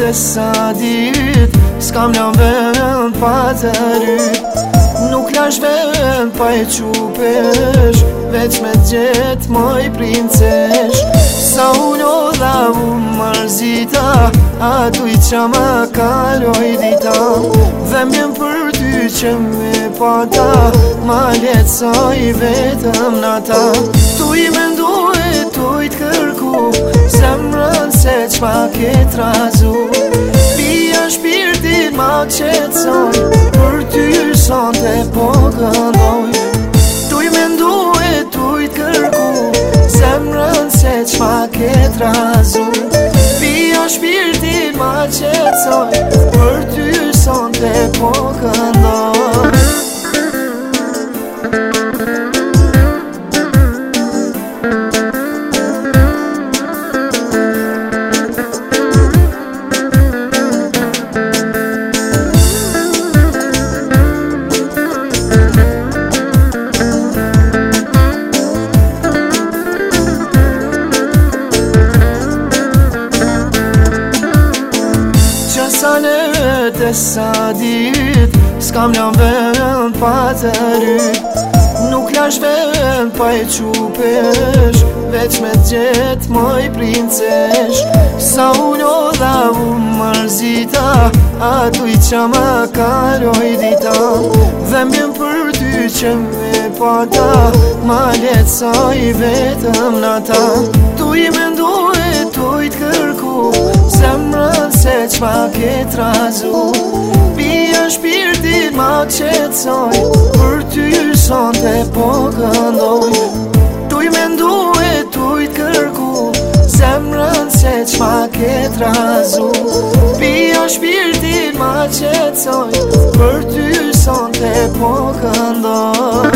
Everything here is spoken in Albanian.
sa dit s'kam lën vend pa të ryt. Nuk lash vend pa e qupesh, veç me t'gjet moj princesh. Sa uno dha u marzita, atu i qa ma kaloj dita. Dhe m'jem për ty që me pata, ma let sa i vetëm nata. Tu i mendu e tu i t'kërku, zemrën se qma ke trazu. Pia shpirtin ma qetsoj, për ty sonte po këndoj. Tu i mendu e tu i t'kërku, zemrën se qma ke trazu. Pia shpirtin ma qetsoj, për ty sonte po këndoj. E sa dit s'kam lën vend pa të ryt. Nuk lash vend pa e qupesh, veç me t'gjet moj princesh. Sa uno dha u marzita, atu i qa ma kaloj dita. Dhe m'jem për ty që me pata, ma let sa i vetëm nata. Tu i mendu e tu i t'kërku, zemrën se qma ke trazu. Pia shpirtin ma qetsoj, për ty sonte po këndoj. Tu i mendu e tu i t'kërku, zemrën se qma ke trazu. Pia shpirtin ma qetsoj, për ty sonte po këndoj.